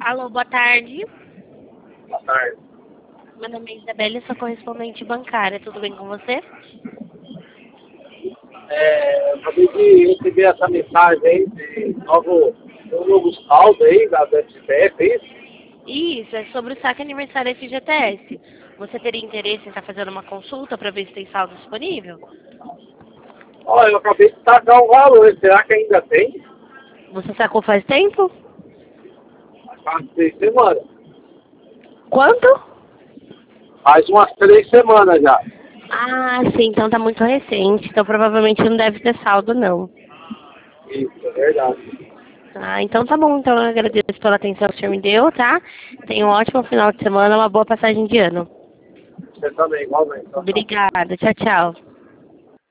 Alô, boa tarde. Boa tarde. Meu nome é Isabelle, sou correspondente bancária. Tudo bem com você? Eu acabei de receber essa mensagem aí de um novo saldo aí da FCF, é isso? Isso, é sobre o saque aniversário FGTS. Você teria interesse em estar fazendo uma consulta para ver se tem saldo disponível? Olha, eu acabei de tacar o valor, será que ainda tem? Você sacou faz tempo? Faz 6 semanas. Quanto? Faz umas 3 semanas já. Ah, sim, então tá muito recente. Então provavelmente não deve ter saldo, não. Isso, é verdade. Ah, então tá bom. Então eu agradeço pela atenção que o senhor me deu, tá? Tenha um ótimo final de semana, uma boa passagem de ano. Você também, igualmente. Tchau, tchau. Obrigada. Tchau, tchau.